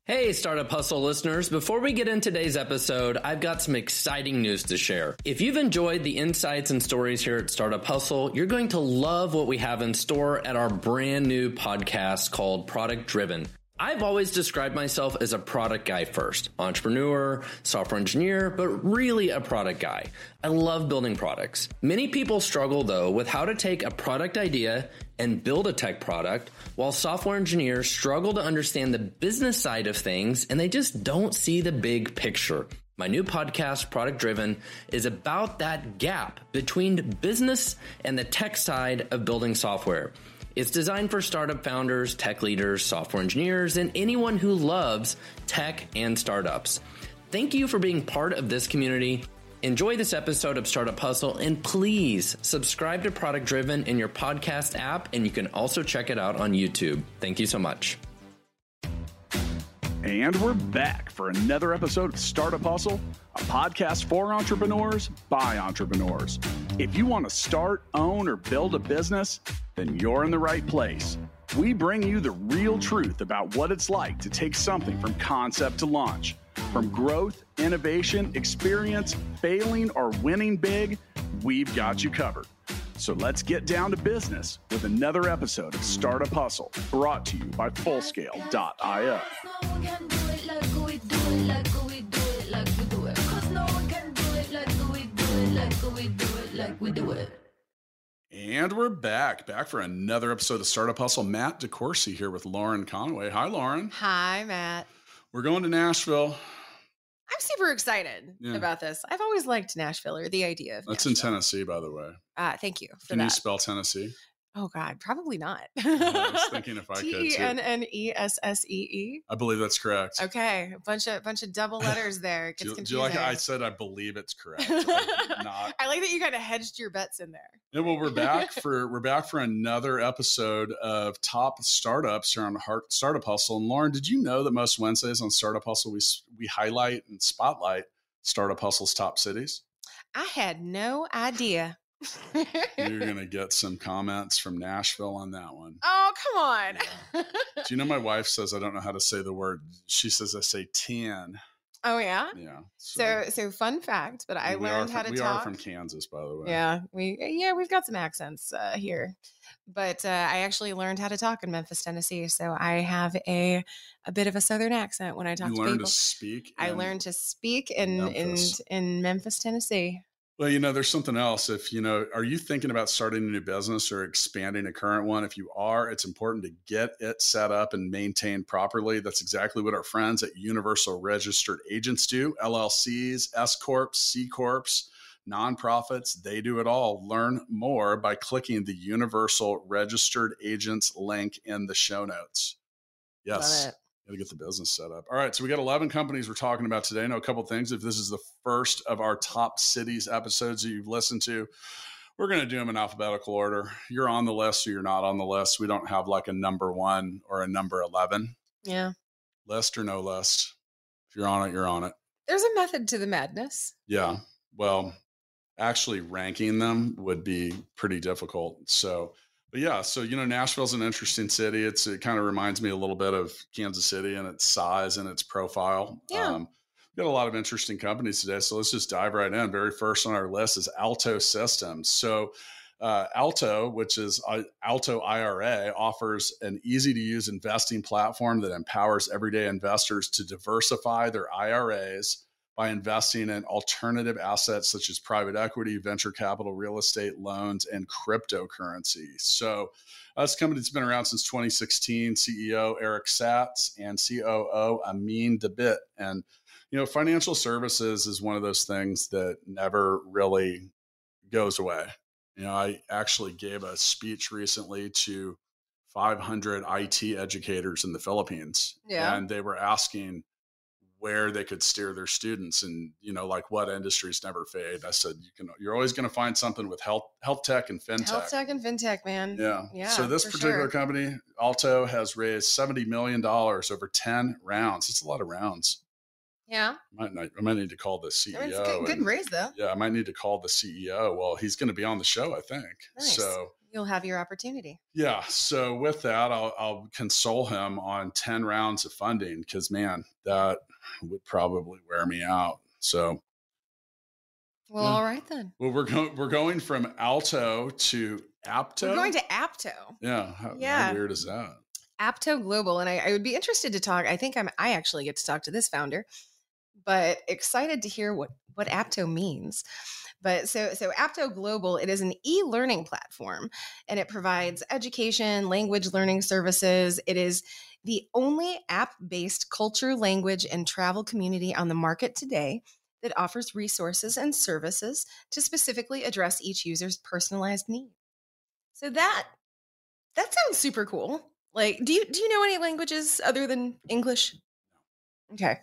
Hey, Startup Hustle listeners. Before we get into today's episode, I've got some exciting news to share. If you've enjoyed the insights and stories here at Startup Hustle, you're going to love what we have in store at our brand new podcast called Product Driven. I've always described myself as a product guy first, entrepreneur, software engineer, but really a product guy. I love building products. Many people struggle though with how to take a product idea and build a tech product, while software engineers struggle to understand the business side of things and they just don't see the big picture. My new podcast, Product Driven, is about that gap between business and the tech side of building software. It's designed for startup founders, tech leaders, software engineers, and anyone who loves tech and startups. Thank you for being part of this community. Enjoy this episode of Startup Hustle, and please subscribe to Product Driven in your podcast app, and you can also check it out on YouTube. Thank you so much. And we're back for another episode of Startup Hustle, a podcast for entrepreneurs by entrepreneurs. If you want to start, own, or build a business, then you're in the right place. We bring you the real truth about what it's like to take something from concept to launch. From growth, innovation, experience, failing, or winning big, we've got you covered. So let's get down to business with another episode of Startup Hustle, brought to you by Fullscale.io. And we're back for another episode of Startup Hustle. Matt DeCoursey here with Lauren Conway. Hi, Lauren. Hi, Matt. We're going to Nashville. I'm super excited about this. I've always liked Nashville, or the idea of That's Nashville. in Tennessee, by the way. Thank you for Can that. you spell Tennessee? Oh, God, probably not. I was thinking if I could, too. Tennessee. I believe that's correct. Okay, a bunch of double letters there. It gets Do confusing. you like I said I believe it's correct? Not. I like that you kind of hedged your bets in there. Yeah, well, we're back for another episode of Top Startups here on Startup Hustle. And Lauren, did you know that most Wednesdays on Startup Hustle we highlight and spotlight Startup Hustle's top cities? I had no idea. You're going to get some comments from Nashville on that one. Oh, come on. Yeah. Do you know my wife says I don't know how to say the word? She says I say 10. Oh, yeah? Yeah. So fun fact, but I learned how to talk. We are from Kansas, by the way. Yeah, we've got some accents here. But I actually learned how to talk in Memphis, Tennessee. So I have a bit of a Southern accent when I talk to people. You learned to speak? I learned to speak in Memphis, Tennessee. Well, there's something else. If, are you thinking about starting a new business or expanding a current one? If you are, it's important to get it set up and maintained properly. That's exactly what our friends at Universal Registered Agents do. LLCs, S Corps, C Corps, nonprofits, they do it all. Learn more by clicking the Universal Registered Agents link in the show notes. Yes. Love it. Got to get the business set up. All right. So we got 11 companies we're talking about today. Know a couple of things. If this is the first of our top cities episodes that you've listened to, we're going to do them in alphabetical order. You're on the list or you're not on the list. We don't have like a number 1 or a number 11. Yeah. List or no list. If you're on it, you're on it. There's a method to the madness. Yeah. Well, actually ranking them would be pretty difficult. So, but yeah, so, Nashville's an interesting city. It kind of reminds me a little bit of Kansas City in its size and its profile. Yeah. We've got a lot of interesting companies today. So let's just dive right in. Very first on our list is Alto Systems. So Alto, which is Alto IRA, offers an easy-to-use investing platform that empowers everyday investors to diversify their IRAs by investing in alternative assets such as private equity, venture capital, real estate, loans, and cryptocurrency. So this company's been around since 2016. CEO Eric Satz and COO Amin Dabit. And, financial services is one of those things that never really goes away. I actually gave a speech recently to 500 IT educators in the Philippines. Yeah. And they were asking where they could steer their students and, like what industries never fade. I said, you're always going to find something with health tech and fintech. Health tech and fintech, man. Yeah. So this particular company, Alto, has raised $70 million over 10 rounds. It's a lot of rounds. Yeah. I might need to call the CEO. It's good raise though. Yeah. I might need to call the CEO. Well, he's going to be on the show, I think. Nice. So You'll have your opportunity. Yeah. So with that, I'll console him on 10 rounds of funding because, man, that would probably wear me out. So, Well, all right then. Well, we're going from Alto to Apto. We're going to Apto. Yeah. How weird is that? Apto Global. And I would be interested to talk. I think I actually get to talk to this founder, but excited to hear what Apto means. But so Apto Global, it is an e-learning platform, and it provides education, language learning services. It is the only app-based culture, language, and travel community on the market today that offers resources and services to specifically address each user's personalized needs. So that sounds super cool. Like, do you know any languages other than English? Okay.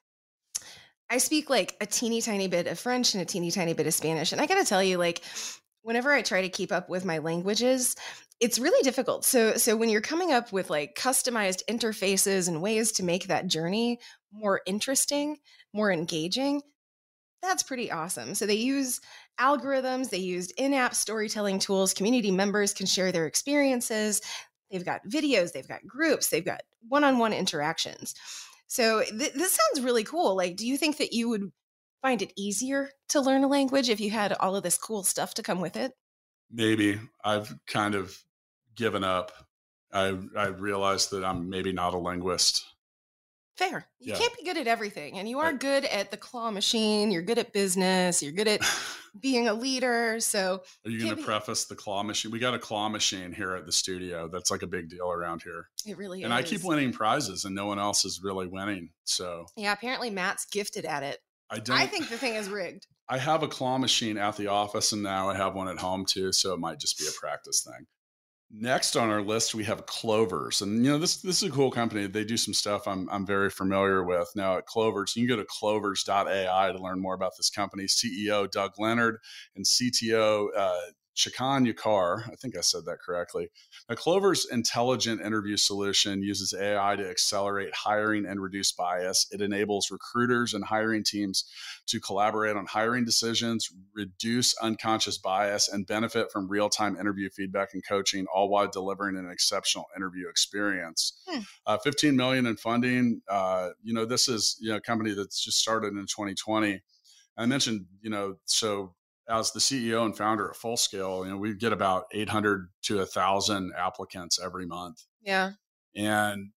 I speak like a teeny tiny bit of French and a teeny tiny bit of Spanish. And I got to tell you, like, whenever I try to keep up with my languages, it's really difficult. So when you're coming up with like customized interfaces and ways to make that journey more interesting, more engaging, that's pretty awesome. So they use algorithms, they used in-app storytelling tools. Community members can share their experiences. They've got videos, they've got groups, they've got one-on-one interactions. So this sounds really cool. Like, do you think that you would find it easier to learn a language if you had all of this cool stuff to come with it? Maybe. I've kind of given up. I realized that I'm maybe not a linguist. Fair. You can't be good at everything. And you are good at the claw machine. You're good at business. You're good at being a leader. So are you going to preface the claw machine? We got a claw machine here at the studio. That's like a big deal around here. It really is. And I keep winning prizes and no one else is really winning. So yeah, apparently Matt's gifted at it. I think the thing is rigged. I have a claw machine at the office and now I have one at home too. So it might just be a practice thing. Next on our list, we have Clovers. And, this is a cool company. They do some stuff I'm very familiar with. Now at Clovers, you can go to clovers.ai to learn more about this company. CEO Doug Leonard and CTO Shikan Yukar. I think I said that correctly. Now, Clover's intelligent interview solution uses AI to accelerate hiring and reduce bias. It enables recruiters and hiring teams to collaborate on hiring decisions, reduce unconscious bias, and benefit from real-time interview feedback and coaching, all while delivering an exceptional interview experience. $15 million in funding. This is a company that's just started in 2020. I mentioned, so as the CEO and founder at Fullscale, we get about 800 to 1,000 applicants every month. Yeah. And,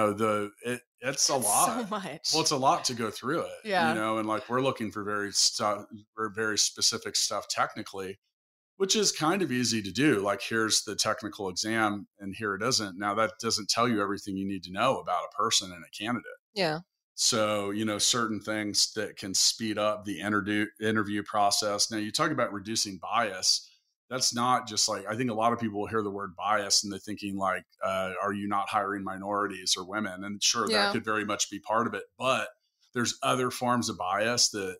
it's a lot. So much. Well, it's a lot to go through it. Yeah. And like we're looking for very specific stuff technically, which is kind of easy to do. Like, here's the technical exam and here it isn't. Now that doesn't tell you everything you need to know about a person and a candidate. Yeah. So, certain things that can speed up the interview process. Now, you talk about reducing bias. That's not just like, I think a lot of people will hear the word bias and they're thinking like, are you not hiring minorities or women? And sure, that could very much be part of it. But there's other forms of bias that,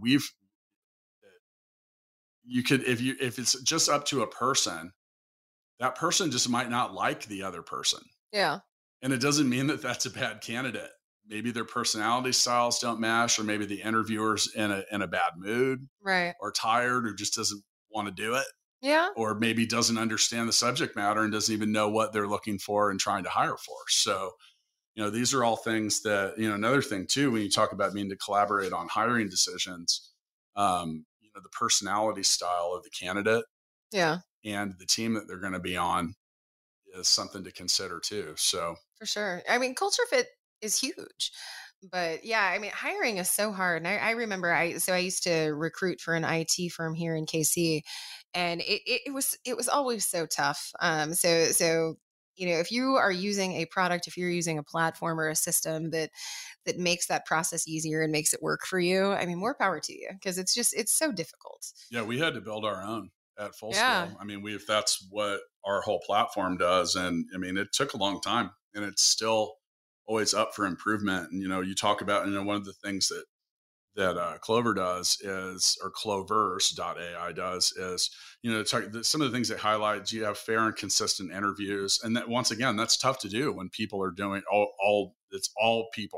if it's just up to a person, that person just might not like the other person. Yeah. And it doesn't mean that that's a bad candidate. Maybe their personality styles don't match, or maybe the interviewer's in a bad mood, right, or tired, or just doesn't want to do it. Yeah. Or maybe doesn't understand the subject matter and doesn't even know what they're looking for and trying to hire for. So, these are all things that, another thing too, when you talk about needing to collaborate on hiring decisions, the personality style of the candidate, and the team that they're going to be on is something to consider too. So for sure. I mean, culture fit is huge. But yeah, I mean, hiring is so hard. And I remember I used to recruit for an IT firm here in KC, and it was always so tough. So if you are using a product, if you're using a platform or a system that makes that process easier and makes it work for you, I mean, more power to you, because it's so difficult. Yeah, we had to build our own at Fullscale. Yeah. I mean, that's what our whole platform does. And I mean, it took a long time and it's still always up for improvement. And, you talk about, one of the things that Clover does is, or clovers.ai does is, some of the things that highlight, you have fair and consistent interviews. And that, once again, that's tough to do when people are doing it's all people,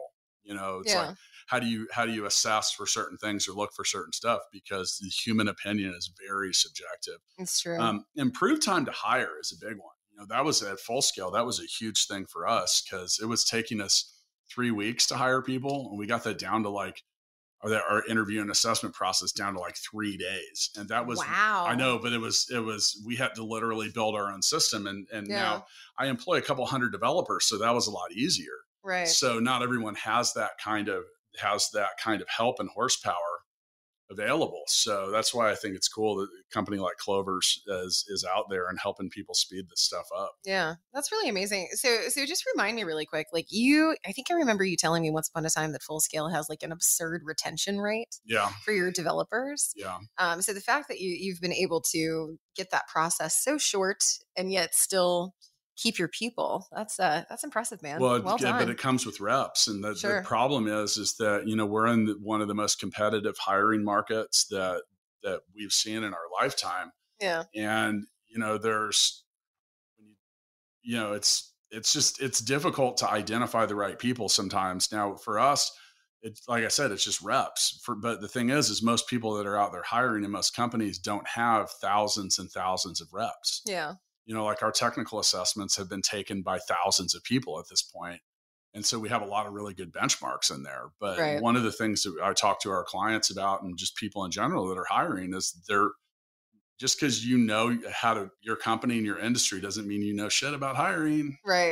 It's like, how do you assess for certain things or look for certain stuff? Because the human opinion is very subjective. It's true. Improved time to hire is a big one. That was at Full Scale. That was a huge thing for us because it was taking us 3 weeks to hire people. And we got that down to like, our interview and assessment process down to like 3 days. And that was, wow. I know, but we had to literally build our own system. And now I employ a couple hundred developers. So that was a lot easier. Right. So not everyone has that kind of help and horsepower available. So that's why I think it's cool that a company like Clover's is out there and helping people speed this stuff up. Yeah, that's really amazing. So just remind me really quick, like I think I remember you telling me once upon a time that Full Scale has like an absurd retention rate for your developers. Yeah. So the fact that you've been able to get that process so short and yet still keep your people, that's impressive, man. Well done. But it comes with reps. And the problem is that, we're in one of the most competitive hiring markets that we've seen in our lifetime. Yeah. And, it's difficult to identify the right people sometimes. Now for us, it's like I said, it's just reps but the thing is most people that are out there hiring in most companies don't have thousands and thousands of reps. Yeah. Like our technical assessments have been taken by thousands of people at this point. And so we have a lot of really good benchmarks in there. But one of the things that I talk to our clients about and just people in general that are hiring is just because your company and your industry doesn't mean you know shit about hiring. Right.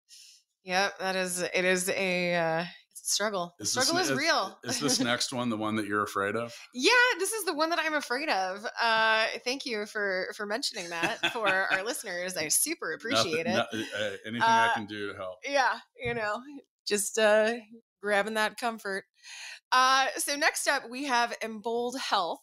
Yep. It is a struggle. The struggle is real. Is this next one the one that you're afraid of? Yeah, this is the one that I'm afraid of. Thank you for mentioning that for our listeners. I super appreciate it. Anything I can do to help. Yeah, just grabbing that comfort. So next up, we have Embold Health.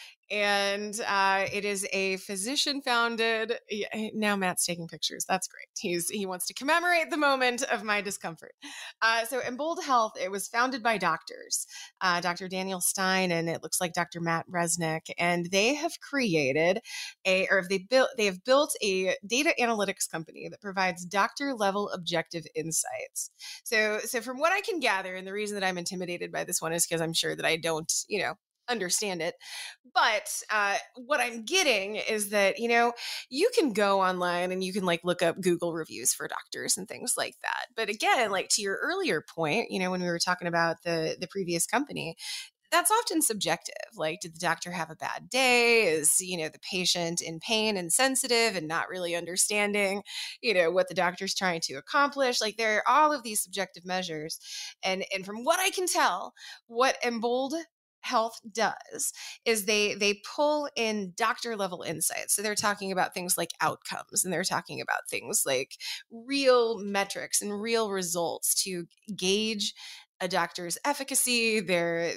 And it is a physician-founded. Now Matt's taking pictures. That's great. He wants to commemorate the moment of my discomfort. So Embold Health, it was founded by doctors, Dr. Daniel Stein, and it looks like Dr. Matt Resnick, and they have created they have built a data analytics company that provides doctor-level objective insights. So from what I can gather, and the reason that I'm intimidated by this one is because I'm sure that I don't, understand it. But what I'm getting is that, you can go online and you can look up Google reviews for doctors and things like that. But again, to your earlier point, when we were talking about the previous company, that's often subjective. Did the doctor have a bad day? Is, the patient in pain and sensitive and not really understanding, what the doctor's trying to accomplish? There are all of these subjective measures. And from what I can tell, what Embold Health does is they pull in doctor level insights. So they're talking about things like outcomes, and they're talking about things like real metrics and real results to gauge a doctor's efficacy, their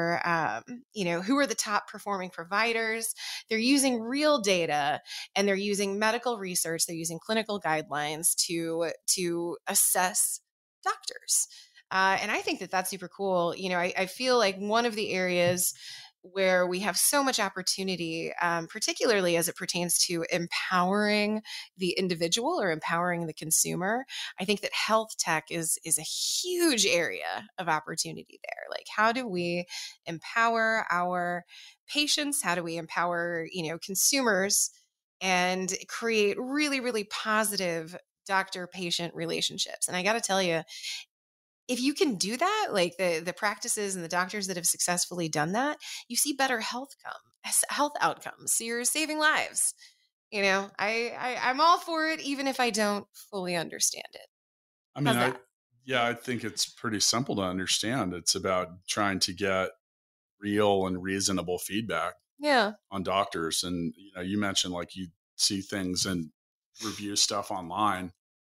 who are the top performing providers. They're using real data, and they're using medical research. They're using clinical guidelines to assess doctors. And I think that that's super cool. I feel like one of the areas where we have so much opportunity, particularly as it pertains to empowering the individual or empowering the consumer, I think that health tech is a huge area of opportunity there. How do we empower our patients? How do we empower, consumers and create really, really positive doctor-patient relationships? And I got to tell you, if you can do that, the practices and the doctors that have successfully done that, you see better health outcomes. So you're saving lives. I'm all for it, even if I don't fully understand it. I mean, I think it's pretty simple to understand. It's about trying to get real and reasonable feedback on doctors. And, you mentioned you see things and review stuff online.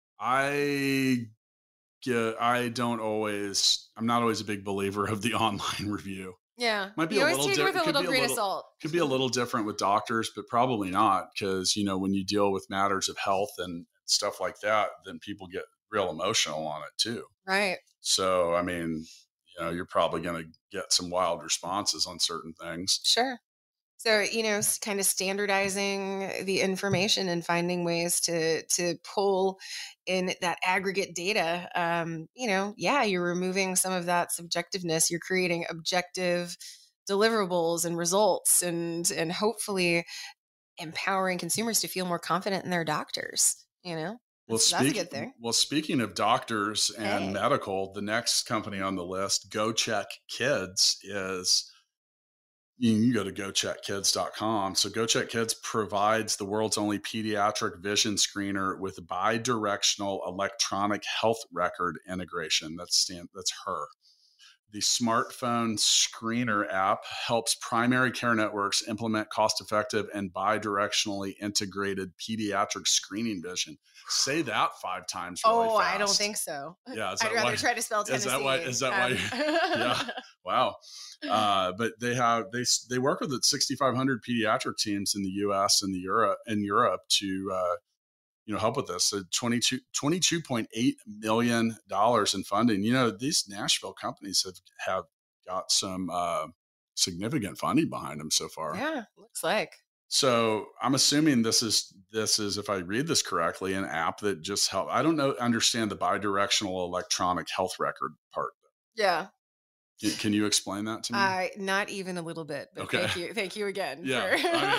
I'm not always a big believer of the online review. Yeah. Might be you a always little take it with a different. little grain of salt. Could be a little different with doctors, but probably not. Because, when you deal with matters of health and stuff like that, then people get real emotional on it too. Right. So, I mean, you're probably going to get some wild responses on certain things. Sure. So, kind of standardizing the information and finding ways to pull in that aggregate data. Yeah, you're removing some of that subjectiveness. You're creating objective deliverables and results, and hopefully empowering consumers to feel more confident in their doctors. Well, That's a good thing. speaking of doctors and Hey. medical, the next company on the list, GoCheck Kids, is you can go to gocheckkids.com. So GoCheck Kids provides the world's only pediatric vision screener with bidirectional electronic health record integration. That's her. The smartphone screener app helps primary care networks implement cost-effective and bidirectionally integrated pediatric screening vision. Say that 5 times really fast. I don't think so. Yeah, I'd rather try to spell Tennessee. Is that why? Yeah. Wow. But they work with 6,500 pediatric teams in the U.S. and Europe to help with this. So $22.8 million in funding. These Nashville companies have got some significant funding behind them so far. Yeah, looks like. So I'm assuming this is, if I read this correctly, an app that just help. I don't understand the bidirectional electronic health record part. Yeah. Can you explain that to me? Not even a little bit. But Okay. Thank you again. Yeah.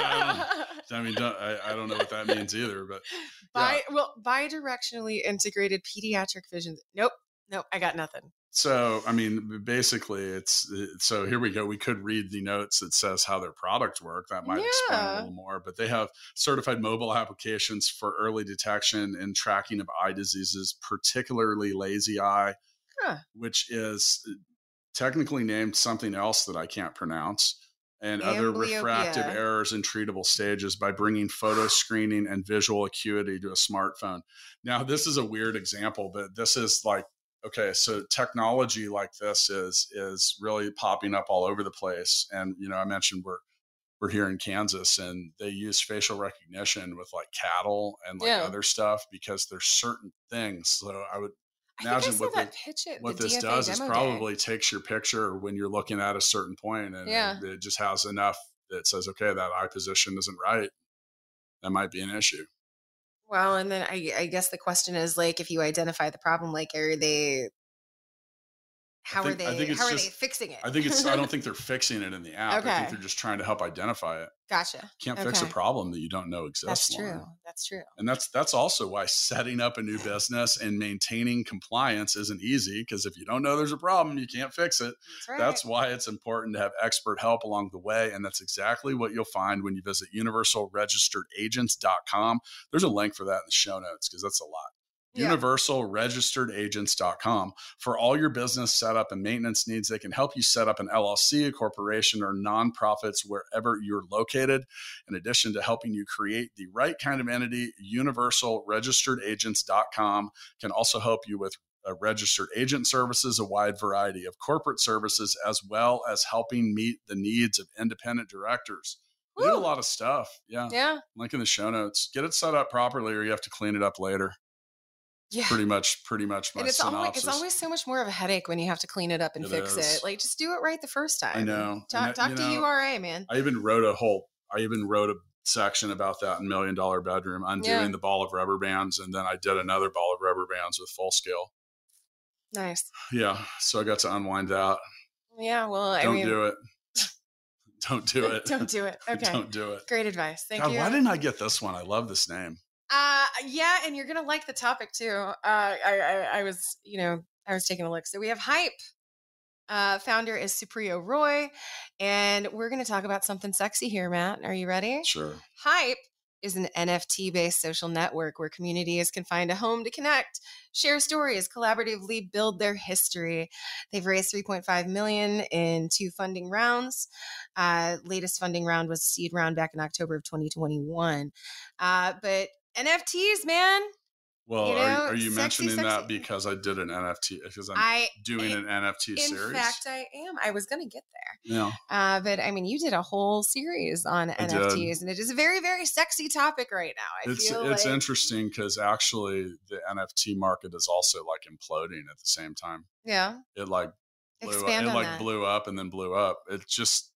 I don't know what that means either. But bidirectionally integrated pediatric vision. Nope. I got nothing. So, basically so here we go. We could read the notes that says how their products work. That might explain a little more, but they have certified mobile applications for early detection and tracking of eye diseases, particularly lazy eye, which is technically named something else that I can't pronounce, and other refractive errors in treatable stages by bringing photo screening and visual acuity to a smartphone. Now, this is a weird example, but this is like, okay, so technology like this is really popping up all over the place. And, I mentioned we're here in Kansas, and they use facial recognition with like cattle and like other stuff, because there's certain things. So I would imagine what this does is probably takes your picture when you're looking at a certain point, and it just has enough that says, okay, that eye position isn't right. That might be an issue. Well, and then I guess the question is, like, if you identify the problem, like, how are they fixing it? I don't think they're fixing it in the app. Okay. I think they're just trying to help identify it. Gotcha. Can't fix a problem that you don't know exists. That's true. And that's also why setting up a new business and maintaining compliance isn't easy, because if you don't know there's a problem, you can't fix it. That's right. That's why it's important to have expert help along the way. And that's exactly what you'll find when you visit universalregisteredagents.com. There's a link for that in the show notes, because that's a lot. universalregisteredagents.com for all your business setup and maintenance needs. They can help you set up an LLC, a corporation, or nonprofits wherever you're located. In addition to helping you create the right kind of entity, universalregisteredagents.com can also help you with registered agent services, a wide variety of corporate services, as well as helping meet the needs of independent directors. They do a lot of stuff. Yeah. Link in the show notes. Get it set up properly, or you have to clean it up later. Yeah, pretty much my synopsis. It's always so much more of a headache when you have to clean it up and fix it. Like, just do it right the first time. I know. Talk to URA, man. I even wrote a section about that in $1 Million Bedroom, undoing the ball of rubber bands, and then I did another ball of rubber bands with Full Scale. Nice. Yeah, so I got to unwind that. Yeah, well, Don't do it. Don't do it. Don't do it. Okay. Don't do it. Great advice. Thank you. Why didn't I get this one? I love this name. Yeah, and you're gonna like the topic too. I was taking a look. So we have Hype. Founder is Supriyo Roy, and we're gonna talk about something sexy here, Matt. Are you ready? Sure. Hype is an NFT-based social network where communities can find a home to connect, share stories, collaboratively build their history. They've raised $3.5 million in 2 funding rounds. Latest funding round was a seed round back in October of 2021. But NFTs, man. Well, are you mentioning that because I did an NFT, because I'm doing an NFT series? In fact, I am. I was going to get there. Yeah. But I mean, you did a whole series on NFTs, and it is a very, very sexy topic right now. It's interesting because actually the NFT market is also like imploding at the same time. Yeah. It like blew up and then blew up. It just,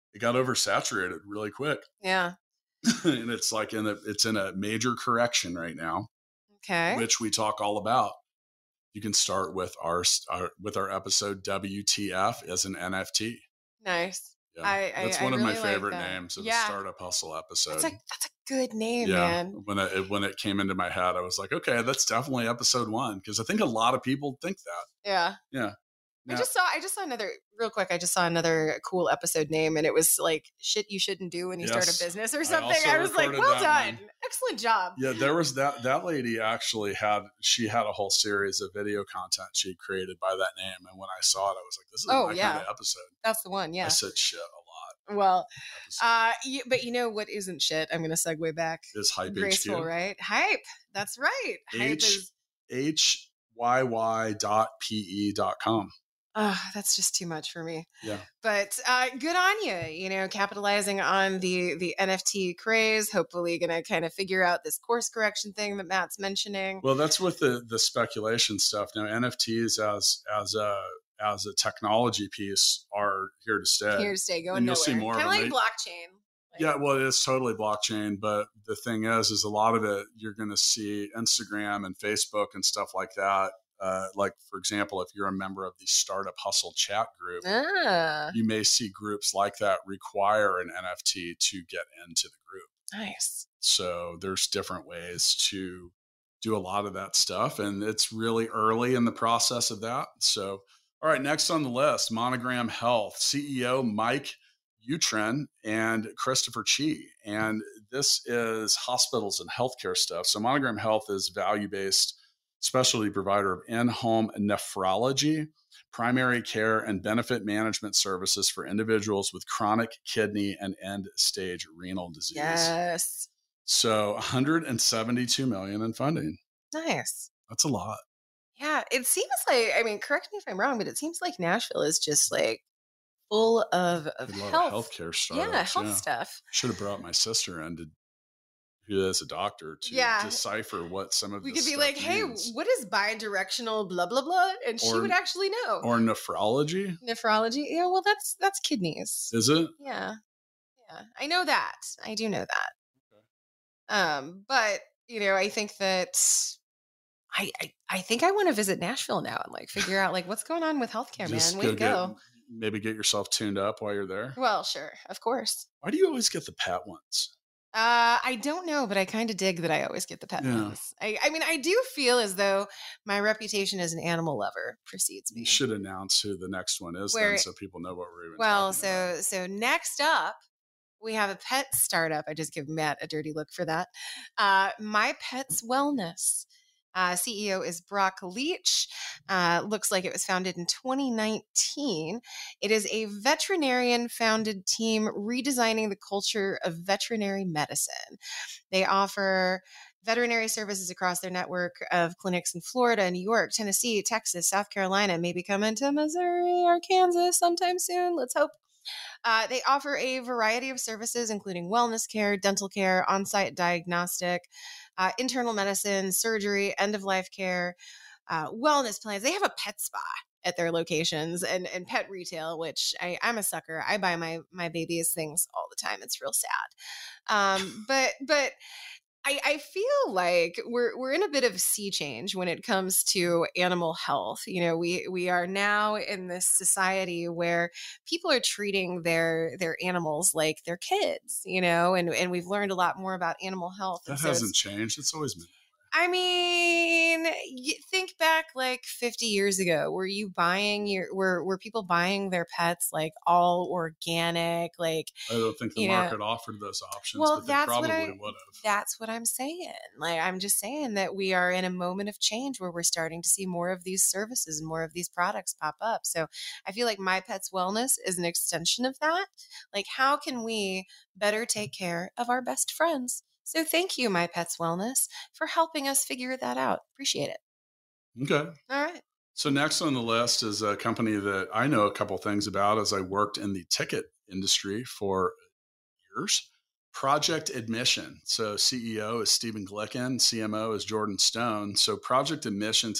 it got oversaturated really quick. Yeah. And it's like it's in a major correction right now, Okay. which we talk all about. You can start with our episode WTF as an NFT. Nice. Yeah, that's one of really my favorite like that. names of Yeah. a Startup Hustle episode. That's a good name, Yeah, man. when it came into my head, I was like, okay, that's definitely episode 1, because I think a lot of people think that. Yeah. Yeah. I just saw another real quick. I just saw another cool episode name, and it was like shit you shouldn't do when you start a business or something. I was like, well done, excellent job. Yeah, there was that lady actually had a whole series of video content she created by that name, and when I saw it, I was like, this is my kind of episode. That's the one. Yeah, I said shit a lot. Well, but you know what isn't shit? I'm going to segue back. Is Hype Graceful, HQ, right? Hype. That's right. Hype is HYY.pe.com. That's just too much for me. Yeah. But good on you, capitalizing on the NFT craze, hopefully going to kind of figure out this course correction thing that Matt's mentioning. Well, that's with the speculation stuff. Now, NFTs as a technology piece are here to stay. Here to stay, going and you'll nowhere. see more kind of like them. blockchain. Yeah, well, it is totally blockchain, but the thing is a lot of it, you're going to see Instagram and Facebook and stuff like that. Like, for example, if you're a member of the Startup Hustle chat group, you may see groups like that require an NFT to get into the group. Nice. So there's different ways to do a lot of that stuff, and it's really early in the process of that. So, all right, next on the list, Monogram Health, CEO Mike Utren and Christopher Chi. And this is hospitals and healthcare stuff. So Monogram Health is value-based specialty provider of in-home nephrology, primary care, and benefit management services for individuals with chronic kidney and end-stage renal disease. Yes. So 172 million in funding. Nice. That's a lot. Yeah. It seems like, correct me if I'm wrong, but it seems like Nashville is just like full of healthcare startups. Yeah, health stuff. Should have brought my sister in who is a doctor to decipher what some of we this could be stuff like, hey, means. what is bidirectional blah blah blah, and she would actually know. Or nephrology. Yeah, well, that's kidneys. Is it? Yeah, I know that. I do know that. Okay. But I think that I think I want to visit Nashville now and like figure out like what's going on with healthcare, man. Way to go. Maybe get yourself tuned up while you're there. Well, sure, of course. Why do you always get the pet ones? I don't know, but I kind of dig that I always get the pet ones. I do feel as though my reputation as an animal lover precedes me. You should announce who the next one is then so people know what we're even talking about. So next up, we have a pet startup. I just give Matt a dirty look for that. My Pets Wellness. CEO is Brock Leach. Looks like it was founded in 2019. It is a veterinarian-founded team redesigning the culture of veterinary medicine. They offer veterinary services across their network of clinics in Florida, New York, Tennessee, Texas, South Carolina, maybe coming to Missouri or Kansas sometime soon. Let's hope. They offer a variety of services, including wellness care, dental care, on-site diagnostic, internal medicine, surgery, end-of-life care, wellness plans. They have a pet spa at their locations and pet retail, which I'm a sucker. I buy my babies things all the time. It's real sad. But I feel like we're in a bit of a sea change when it comes to animal health. We are now in this society where people are treating their animals like their kids, and we've learned a lot more about animal health. That hasn't changed. It's always been. You think back like 50 years ago. Were people buying their pets like all organic? Like, I don't think the market offered those options. Well, but they probably would have. That's what I'm saying. Like, I'm just saying that we are in a moment of change where we're starting to see more of these services and more of these products pop up. So I feel like My Pets Wellness is an extension of that. Like, how can we better take care of our best friends? So thank you, My Pets Wellness, for helping us figure that out. Appreciate it. Okay. All right. So next on the list is a company that I know a couple things about as I worked in the ticket industry for years. Project Admission. So CEO is Stephen Glicken, CMO is Jordan Stone. So Project Admission is a tech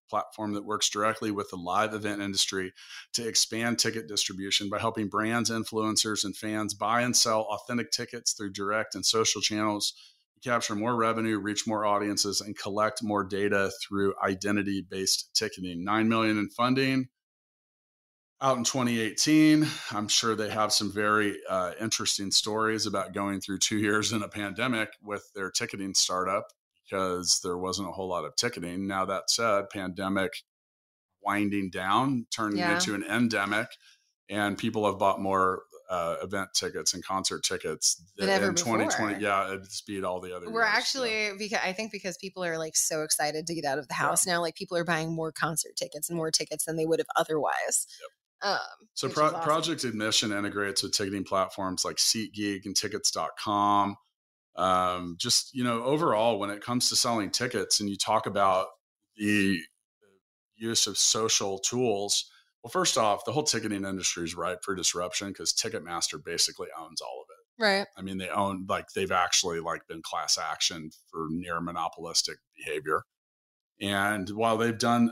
platform that works directly with the live event industry to expand ticket distribution by helping brands, influencers, and fans buy and sell authentic tickets through direct and social channels, capture more revenue, reach more audiences, and collect more data through identity-based ticketing. $9 million in funding out in 2018. I'm sure they have some very interesting stories about going through 2 years in a pandemic with their ticketing startup, because there wasn't a whole lot of ticketing. Now, that said, pandemic winding down, turning into an endemic, and people have bought more event tickets and concert tickets than ever in before. 2020. Yeah, it's beat all the other We're years. actually, because I think because people are like so excited to get out of the house now, like people are buying more concert tickets and more tickets than they would have otherwise. So awesome. Project Admission integrates with ticketing platforms like SeatGeek and Tickets.com. Just, overall, when it comes to selling tickets and you talk about the use of social tools, well, first off, the whole ticketing industry is ripe for disruption because Ticketmaster basically owns all of it. Right. I mean, they've actually been class action for near monopolistic behavior. And while they've done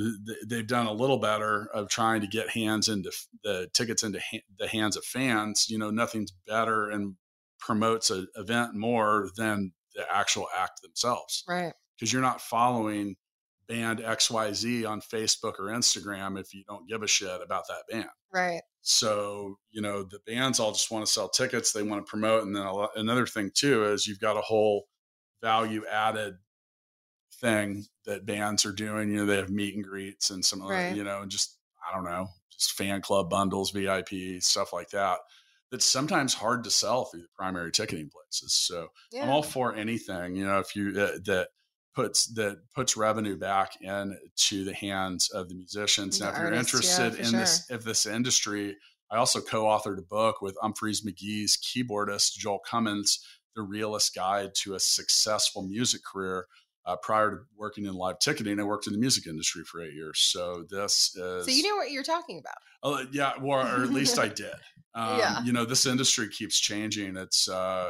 a little better of trying to get the tickets into the hands of fans, nothing's better and promotes an event more than the actual act themselves. Right. Because you're not following band XYZ on Facebook or Instagram if you don't give a shit about that band. Right. So, the bands all just want to sell tickets. They want to promote. And then another thing too, is you've got a whole value added thing that bands are doing. They have meet and greets and some, just, I don't know, just fan club bundles, VIP, stuff like that. That's sometimes hard to sell through the primary ticketing places. So I'm all for anything, if you, that puts revenue back into the hands of the musicians. Now, if you're interested in this industry, I also co-authored a book with Umphrey's McGee's keyboardist, Joel Cummins, The Realist Guide to a Successful Music Career. Prior to working in live ticketing, I worked in the music industry for 8 years. So this is... So you know what you're talking about. Yeah, or at least I did. This industry keeps changing. It's,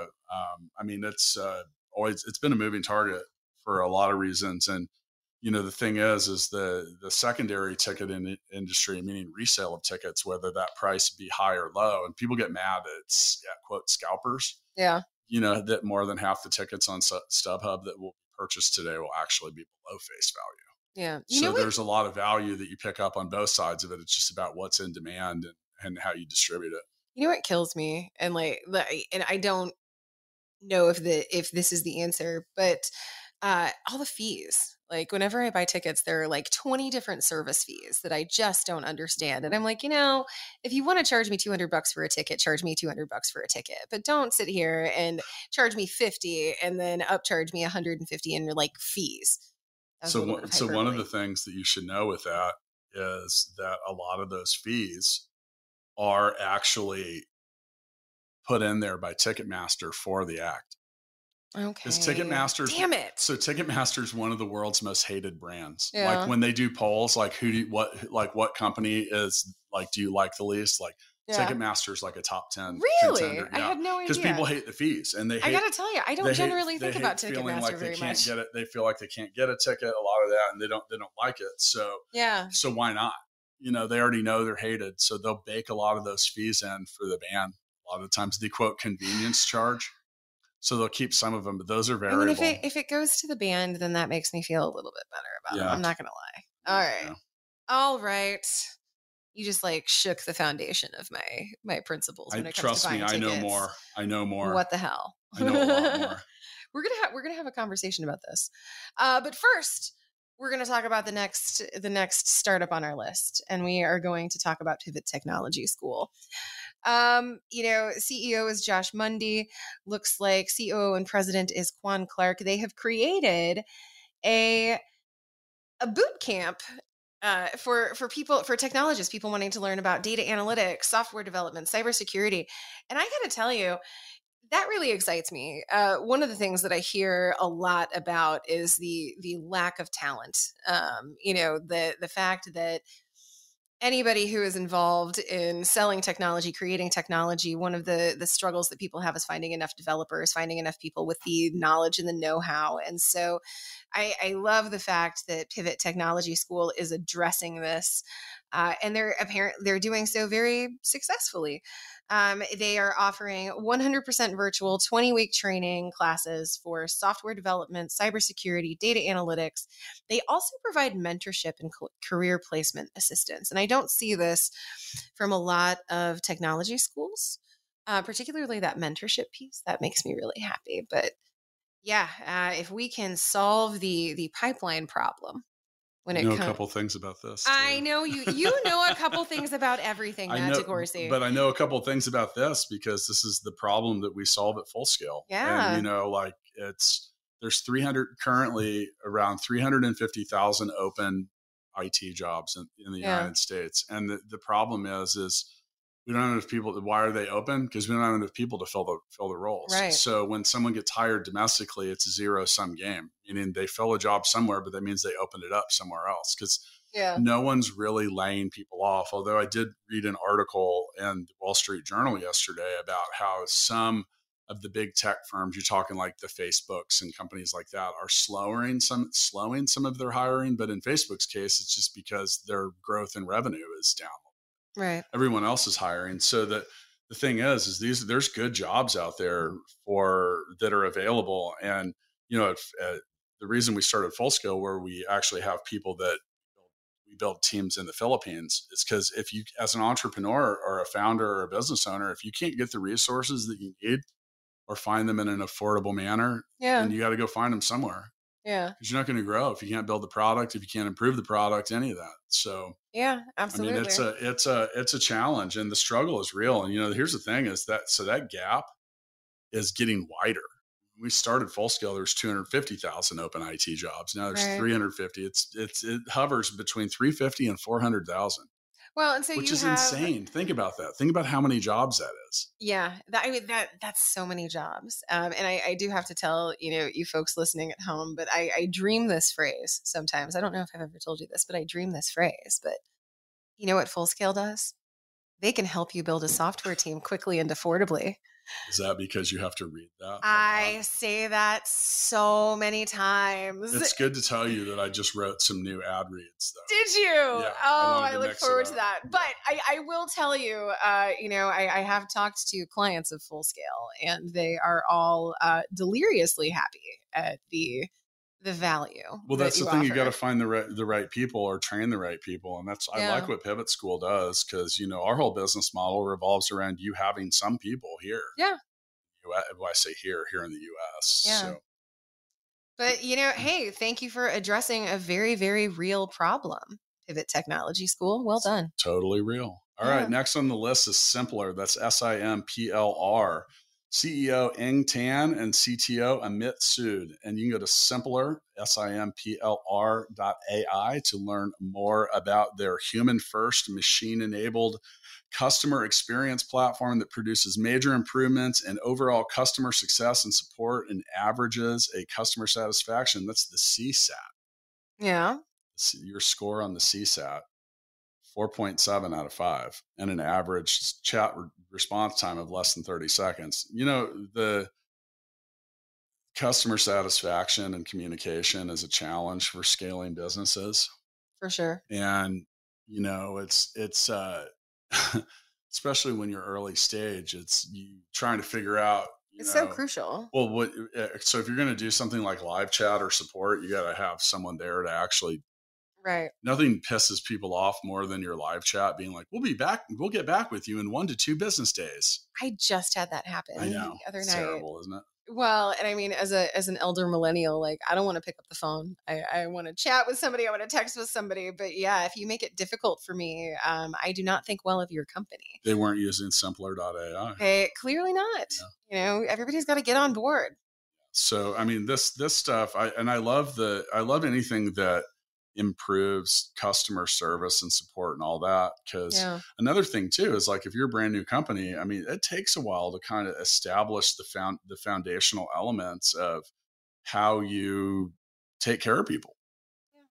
it's been a moving target for a lot of reasons. And, the thing is the secondary ticket industry, meaning resale of tickets, whether that price be high or low, and people get mad at, quote, scalpers. Yeah. That more than half the tickets on StubHub that will be purchased today will actually be below face value. Yeah. So there's a lot of value that you pick up on both sides of it. It's just about what's in demand and how you distribute it. You know what kills me? And and I don't know if this is the answer, but all the fees. Like whenever I buy tickets, there are like 20 different service fees that I just don't understand. And I'm like, if you want to charge me $200 for a ticket, charge me $200 for a ticket, but don't sit here and charge me $50 and then upcharge me $150 in fees. So one of the things that you should know with that is that a lot of those fees are actually put in there by Ticketmaster for the act. Okay. Because Ticketmaster, damn it. So Ticketmaster is one of the world's most hated brands. Yeah. Like when they do polls, like what company is do you like the least? Ticketmaster is like a top 10. Really? Contender. I had no idea. Because people hate the fees, and I gotta tell you, I don't generally think about Ticketmaster very much. They feel like they can't get a ticket, a lot of that, and they don't like it. So So why not? They already know they're hated, so they'll bake a lot of those fees in for the band. A lot of the times, the quote convenience charge. So they'll keep some of them, but those are variable. I mean, if it goes to the band, then that makes me feel a little bit better about it. I'm not going to lie. All right. Yeah. All right. You just shook the foundation of my principles when it comes to buying tickets. Trust me, I know more. What the hell? I know a lot more. We're gonna have a conversation about this. But first, we're going to talk about the next startup on our list, and we are going to talk about Pivot Technology School. CEO is Josh Mundy. Looks like COO and president is Quan Clark. They have created a boot camp for technologists, people wanting to learn about data analytics, software development, cybersecurity. And I got to tell you, that really excites me. One of the things that I hear a lot about is the lack of talent. The fact that anybody who is involved in selling technology, creating technology, one of the struggles that people have is finding enough developers, finding enough people with the knowledge and the know-how. And so I love the fact that Pivot Technology School is addressing this. And they're doing so very successfully. They are offering 100% virtual 20-week training classes for software development, cybersecurity, data analytics. They also provide mentorship and career placement assistance. And I don't see this from a lot of technology schools, particularly that mentorship piece. That makes me really happy. But yeah, if we can solve the pipeline problem when I it know a comes. couple things about this. I Too. know you know a couple things about everything, I Matt know, DeCourcy. but I know a couple of things about this because this is the problem that we solve at Full Scale. Yeah. And like there's currently around 350,000 open IT jobs in the United States. And the problem is we don't have enough people. Why are they open? Because we don't have enough people to fill the roles. Right. So when someone gets hired domestically, it's a zero-sum game. Meaning they fill a job somewhere, but that means they open it up somewhere else. Because no one's really laying people off. Although I did read an article in the Wall Street Journal yesterday about how some of the big tech firms, you're talking like the Facebooks and companies like that, are slowing some of their hiring. But in Facebook's case, it's just because their growth in revenue is down. Right. Everyone else is hiring. So the thing is there's good jobs out there that are available. And, the reason we started Full Scale, where we actually have people that we build teams in the Philippines, is because if you, as an entrepreneur or a founder or a business owner, if you can't get the resources that you need or find them in an affordable manner, then you got to go find them somewhere. Yeah. Because you're not going to grow if you can't build the product, if you can't improve the product, any of that. So yeah, absolutely. I mean, it's a challenge, and the struggle is real. And here's the thing: is that gap is getting wider. When we started Full Scale, there's 250,000 open IT jobs. Now there's 350. It hovers between 350 and 400,000. Well, and so which is insane. Think about that. Think about how many jobs that is. Yeah, that's so many jobs. And I do have to tell you folks listening at home, but I dream this phrase sometimes. I don't know if I've ever told you this, but I dream this phrase. But you know what Full Scale does? They can help you build a software team quickly and affordably. Is that because you have to read that? I say that so many times. It's good to tell you that I just wrote some new ad reads, though. Did you? Yeah, I look forward to that. But I will tell you, I have talked to clients of Full Scale, and they are all deliriously happy at the value. Well, that's the thing. You got to find the right people or train the right people. And I like what Pivot School does, because, our whole business model revolves around you having some people here. Yeah. I say here in the US. Yeah. So. But, hey, thank you for addressing a very, very real problem. Pivot Technology School. Well done. Totally real. All right. Next on the list is Simplr. That's SIMPLR. CEO Eng Tan and CTO Amit Sood. And you can go to Simplr, SIMPLR.ai, to learn more about their human-first, machine-enabled customer experience platform that produces major improvements in overall customer success and support and averages a customer satisfaction. That's the CSAT. Yeah. Your score on the CSAT. 4.7 out of 5, and an average chat response time of less than 30 seconds. The customer satisfaction and communication is a challenge for scaling businesses. For sure. And, it's especially when you're early stage, it's you trying to figure out. It's so crucial. Well, so if you're going to do something like live chat or support, you got to have someone there to actually. Right. Nothing pisses people off more than your live chat being like, we'll get back with you in 1 to 2 business days. I just had that happen I know. the other It's night. terrible, isn't it? Well, and I mean, as an elder millennial, like, I don't want to pick up the phone. I want to chat with somebody. I want to text with somebody. But yeah, if you make it difficult for me, I do not think well of your company. They weren't using Simplr.ai. Hey, clearly not. Yeah. Everybody's got to get on board. So, I mean, this stuff, I love anything that improves customer service and support and all that. Because another thing too is, like, if you're a brand new company, I mean, it takes a while to kind of establish the foundational elements of how you take care of people.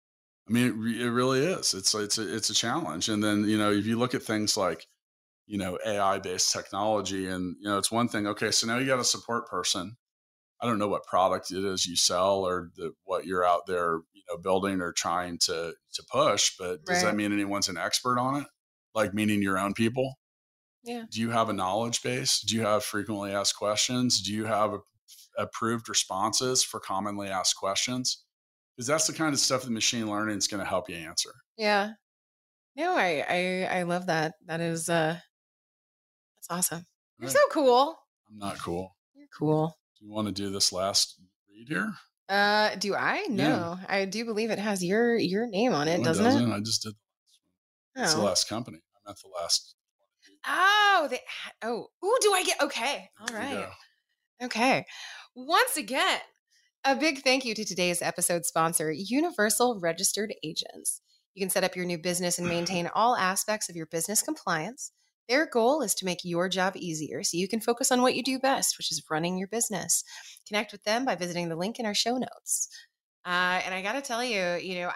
I mean, it really is. It's a challenge. And then, if you look at things like, AI based technology, and, it's one thing. Okay. So now you got a support person. I don't know what product it is you sell or what you're out there, building or trying to push, but does that Right. mean anyone's an expert on it? Like, meaning your own people? Yeah. Do you have a knowledge base? Do you have frequently asked questions? Do you have approved responses for commonly asked questions? Because that's the kind of stuff that machine learning is going to help you answer. Yeah. No, I love that. That's awesome. You're Right. so cool. I'm not cool. You're cool. Do you want to do this last read here? Do I? Yeah. No. I do believe it has your name on it, No, it doesn't it? doesn't. I just did. It's the Oh. last company. I meant the last. Oh, ooh, do I get okay. All There you right. go. Okay. Once again, a big thank you to today's episode sponsor, Universal Registered Agents. You can set up your new business and maintain all aspects of your business compliance. Their goal is to make your job easier so you can focus on what you do best, which is running your business. Connect with them by visiting the link in our show notes. And I got to tell you,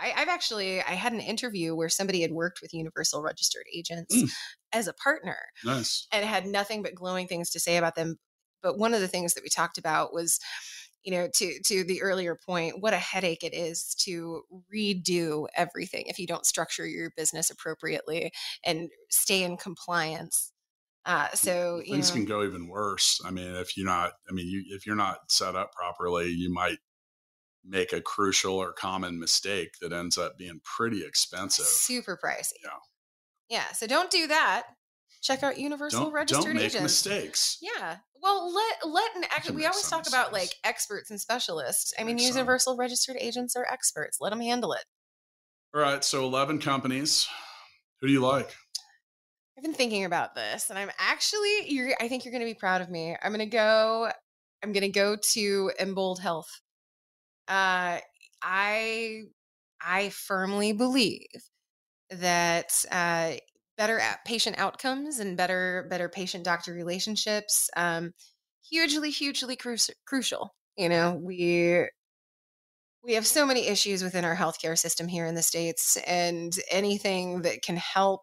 I had an interview where somebody had worked with Universal Registered Agents as a partner. Nice. And had nothing but glowing things to say about them. But one of the things that we talked about was, to the earlier point, what a headache it is to redo everything if you don't structure your business appropriately and stay in compliance. So Things can go even worse. I mean, if you're not set up properly, you might make a crucial or common mistake that ends up being pretty expensive. Super pricey. Yeah. Yeah. So don't do that. Check out Universal Registered Don't make Agents. mistakes. Yeah. Well, we always talk about like experts and specialists. I mean, Universal Registered Agents are experts. Let them handle it. All right. So 11 companies. Who do you like? I've been thinking about this, and I think you're going to be proud of me. I'm going to go to Embold Health. I firmly believe that better patient outcomes and better patient doctor relationships, hugely crucial. We have so many issues within our healthcare system here in the States, and anything that can help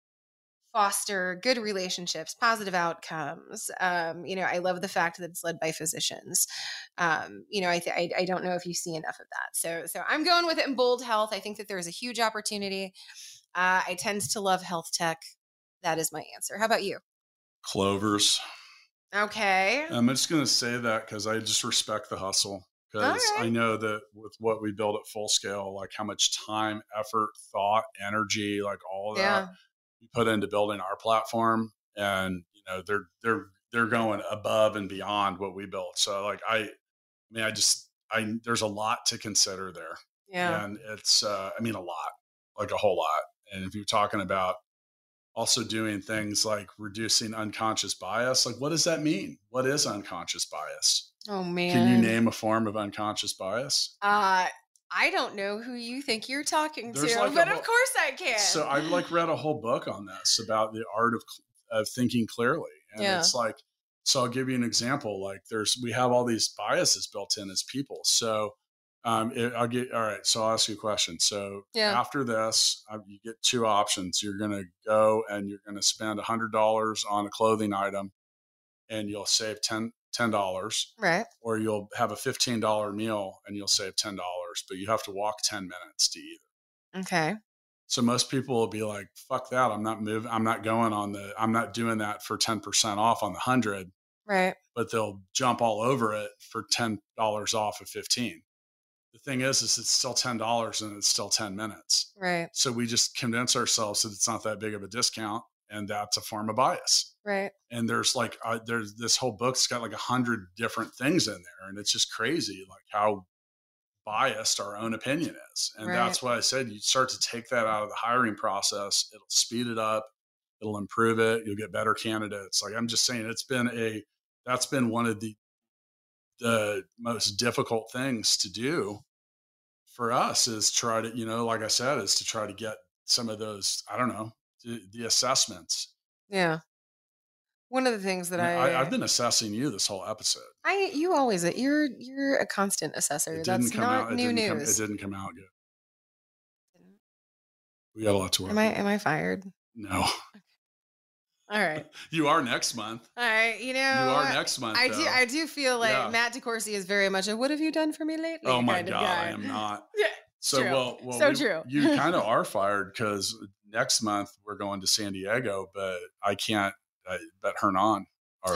foster good relationships, positive outcomes. I love the fact that it's led by physicians. I don't know if you see enough of that. So I'm going with it in Bold Health. I think that there is a huge opportunity. I tend to love health tech. That is my answer. How about you? Clovers. Okay. I'm just going to say that because I just respect the hustle. Because I know that with what we build at Full Scale, like how much time, effort, thought, energy, like all of that we put into building our platform, and they're going above and beyond what we built. So like there's a lot to consider there. Yeah. And it's a lot, like a whole lot. And if you're talking about also doing things like reducing unconscious bias, like what does that mean? What is unconscious bias? Oh man. Can you name a form of unconscious bias? I don't know who you think you're talking to, but of course I can. So I read a whole book on this about the art of thinking clearly. And it's like, so I'll give you an example. Like we have all these biases built in as people. So all right. So I'll ask you a question. So after this, you get two options. You're going to go and you're going to spend $100 on a clothing item and you'll save $10. Right. Or you'll have a $15 meal and you'll save $10, but you have to walk 10 minutes to either. Okay. So most people will be like, fuck that. I'm not doing that for 10% off on the 100. Right. But they'll jump all over it for $10 off of 15. The thing is it's still $10 and it's still 10 minutes. Right. So we just convince ourselves that it's not that big of a discount, and that's a form of bias. Right. And there's this whole book's got like 100 different things in there, and it's just crazy like how biased our own opinion is. And that's why I said you start to take that out of the hiring process. It'll speed it up. It'll improve it. You'll get better candidates. Like I'm just saying, that's been one of the most difficult things to do for us is try to, like I said, is to try to get some of those, I don't know, the assessments. Yeah. One of the things that I've been assessing you this whole episode. You're a constant assessor. That's not new news. It didn't come out good. We got a lot to work. Am I fired? No. All right. You are next month. All right. You are next month. I do feel like Matt DeCourcy is very much a what have you done for me lately? Oh my kind God, of guy. I am not. Yeah. So true. True. You kind of are fired because next month we're going to San Diego, but I can't. But Hernan,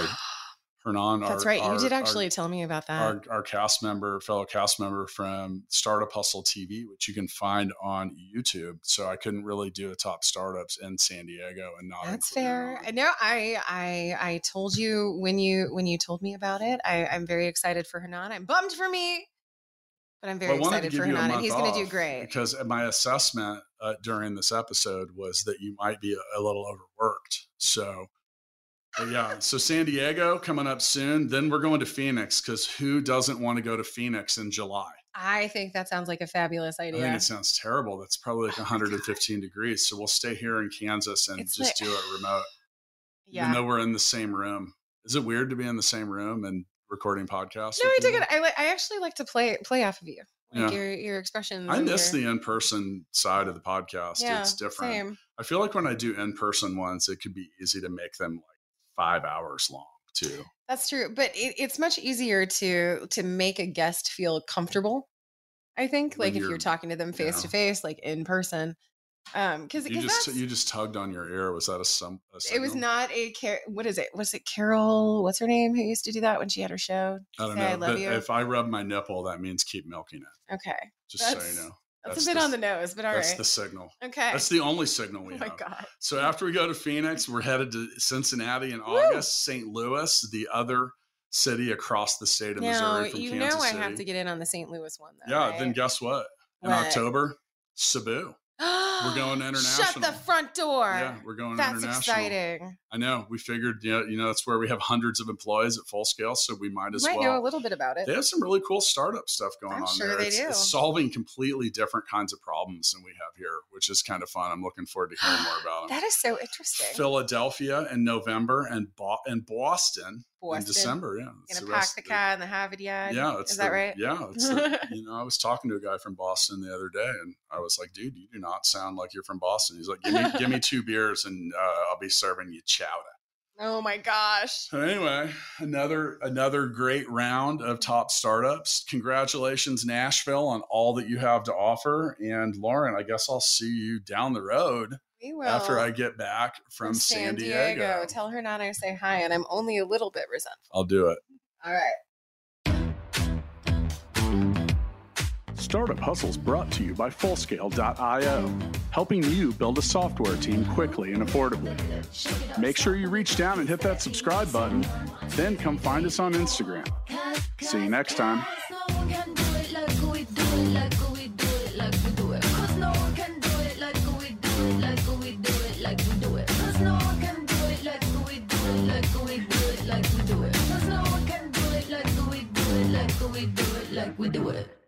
that's right. You did actually tell me about that. Our fellow cast member from Startup Hustle TV, which you can find on YouTube. So I couldn't really do a top startups in San Diego and not. That's fair. I know. I told you when you told me about it. I'm very excited for Hernan. I'm bummed for me, but I'm very excited for Hernan, and he's going to do great. Because my assessment during this episode was that you might be a little overworked. So. So San Diego coming up soon. Then we're going to Phoenix because who doesn't want to go to Phoenix in July? I think that sounds like a fabulous idea. I think it sounds terrible. That's probably like 115 degrees. So we'll stay here in Kansas and do it remote. Yeah. Even though we're in the same room. Is it weird to be in the same room and recording podcasts? No, I dig it. I actually like to play off of you. Like your expressions. I miss the in-person side of the podcast. Yeah, it's different. Same. I feel like when I do in-person ones, it could be easy to make them like 5 hours long too. That's true. But it's much easier to make a guest feel comfortable. I think like if you're talking to them face to face, like in person. Because you just tugged on your ear. Was that a signal? It was not what is it? Was it Carol? What's her name? Who used to do that when she had her show? I don't know. I love you. If I rub my nipple, that means keep milking it. Okay. Just so you know. That's a bit on the nose, but all right. That's the signal. Okay. That's the only signal we have. Oh my God. So after we go to Phoenix, we're headed to Cincinnati in August, St. Louis, the other city across the state of Missouri from Kansas City. I have to get in on the St. Louis one, though. Yeah, right? Then guess what? In October, Cebu. We're going international. Shut the front door. Yeah, we're going international. That's exciting. I know. We figured, that's where we have hundreds of employees at Full Scale, so we might as well know a little bit about it. They have some really cool startup stuff going on there. They do. It's solving completely different kinds of problems than we have here, which is kind of fun. I'm looking forward to hearing more about them. That is so interesting. Philadelphia in November and Boston in December. Yeah, gonna pack the cat and the Harvard yard. Yeah, is that right? Yeah, I was talking to a guy from Boston the other day, and I was like, "Dude, you do not sound like you're from Boston." He's like, "Give me 2 beers, and I'll be serving you chowder." Oh my gosh! So anyway, another great round of top startups. Congratulations, Nashville, on all that you have to offer. And Lauren, I guess I'll see you down the road. We will. After I get back from San Diego. Tell her not I say hi, and I'm only a little bit resentful. I'll do it. All right. Startup Hustles brought to you by Fullscale.io, helping you build a software team quickly and affordably. Make sure you reach down and hit that subscribe button, then come find us on Instagram. See you next time. We do it.